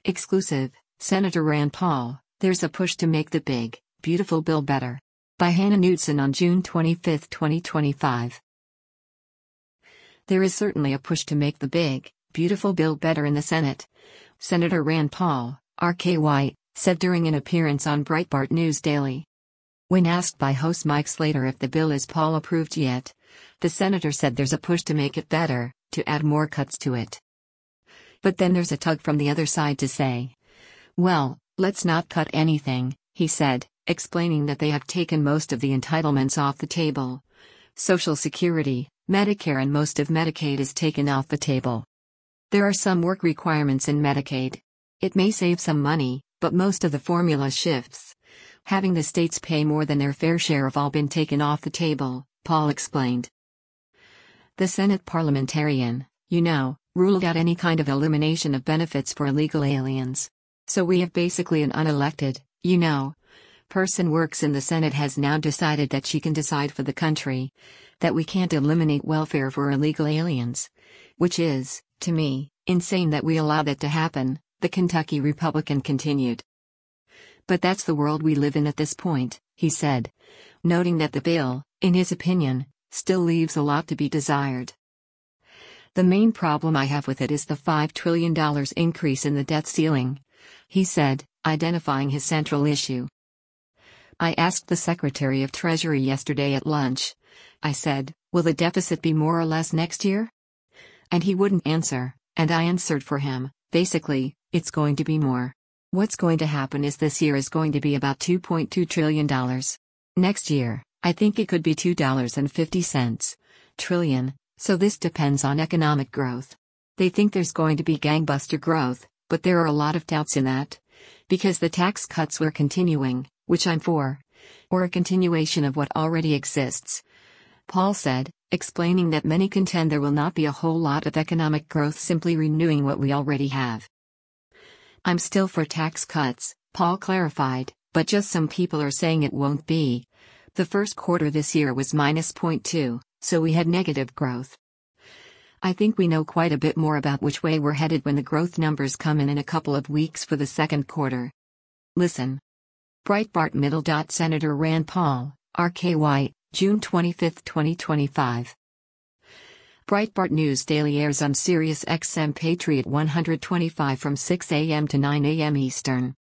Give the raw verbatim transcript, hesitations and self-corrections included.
Exclusive, Senator Rand Paul, there's a push to make the big, beautiful bill better. By Hannah Knudsen on June twenty-fifth, twenty twenty-five. There is certainly a push to make the big, beautiful bill better in the Senate. Senator Rand Paul, R K Y, said during an appearance on Breitbart News Daily. When asked by host Mike Slater if the bill is Paul approved yet, the senator said there's a push to make it better, to add more cuts to it. But then there's a tug from the other side to say, well, let's not cut anything, he said, explaining that they have taken most of the entitlements off the table. Social Security, Medicare and most of Medicaid is taken off the table. There are some work requirements in Medicaid. It may save some money, but most of the formula shifts. Having the states pay more than their fair share have all been taken off the table, Paul explained. The Senate parliamentarian, you know, ruled out any kind of elimination of benefits for illegal aliens. So we have basically an unelected, you know, person works in the Senate has now decided that she can decide for the country, that we can't eliminate welfare for illegal aliens. Which is, to me, insane that we allow that to happen, the Kentucky Republican continued. But that's the world we live in at this point, he said, noting that the bill, in his opinion, still leaves a lot to be desired. The main problem I have with it is the five trillion dollars increase in the debt ceiling, he said, identifying his central issue. I asked the Secretary of Treasury yesterday at lunch. I said, will the deficit be more or less next year? And he wouldn't answer, and I answered for him, basically, it's going to be more. What's going to happen is this year is going to be about two point two trillion dollars. Next year, I think it could be two dollars and fifty cents trillion, so this depends on economic growth. They think there's going to be gangbuster growth, but there are a lot of doubts in that. Because the tax cuts we're continuing, which I'm for, or a continuation of what already exists. Paul said, explaining that many contend there will not be a whole lot of economic growth simply renewing what we already have. I'm still for tax cuts, Paul clarified, but just some people are saying it won't be. The first quarter this year was minus zero point two, so we had negative growth. I think we know quite a bit more about which way we're headed when the growth numbers come in in a couple of weeks for the second quarter. Listen. Breitbart Middle. Senator Rand Paul, R K Y, June twenty-fifth, twenty twenty-five. Breitbart News Daily airs on Sirius X M Patriot one twenty-five from six a m to nine a m Eastern.